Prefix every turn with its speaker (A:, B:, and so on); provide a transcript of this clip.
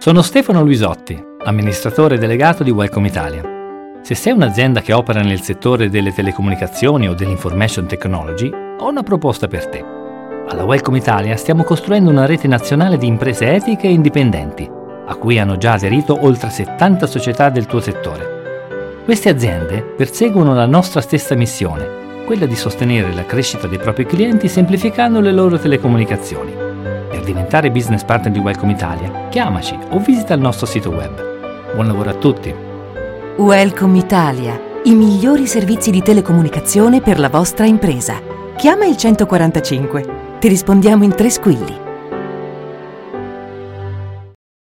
A: Sono Stefano Luisotti, amministratore delegato di Welcome Italia. Se sei un'azienda che opera nel settore delle telecomunicazioni o dell'information technology, ho una proposta per te. Alla Welcome Italia stiamo costruendo una rete nazionale di imprese etiche e indipendenti, a cui hanno già aderito oltre 70 società del tuo settore. Queste aziende perseguono la nostra stessa missione, quella di sostenere la crescita dei propri clienti semplificando le loro telecomunicazioni. Per diventare business partner di Welcome Italia, chiamaci o visita il nostro sito web. Buon lavoro a tutti!
B: Welcome Italia, i migliori servizi di telecomunicazione per la vostra impresa. Chiama il 145, ti rispondiamo in 3 squilli.